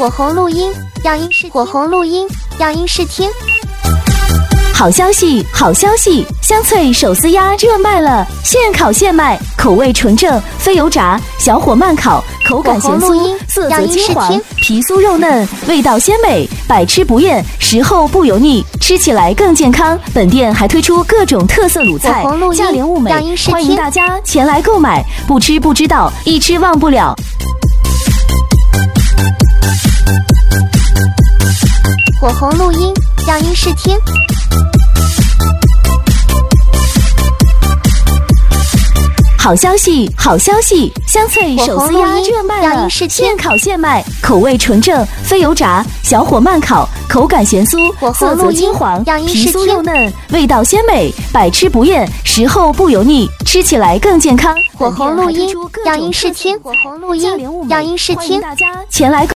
火红录音，样音试火红录音，样音试听。 好消息，好消息！香脆手撕鸭热卖了，现烤现卖，口味纯正，非油炸，小火慢烤，口感咸酥，色泽金黄，皮酥肉嫩，味道鲜美，百吃不厌，食后不油腻，吃起来更健康。本店还推出各种特色卤菜，价廉物美，欢迎大家前来购买。不吃不知道，一吃忘不了。 火红录音，样音试听。 好消息，好消息！香脆手撕鸭热卖了，现烤现卖，口味纯正，非油炸，小火慢烤，口感咸酥，色泽金黄，皮酥肉嫩，味道鲜美，百吃不厌，食后不油腻，吃起来更健康。 火红录音，样音试听。火红录音，样音试听。 大家前来。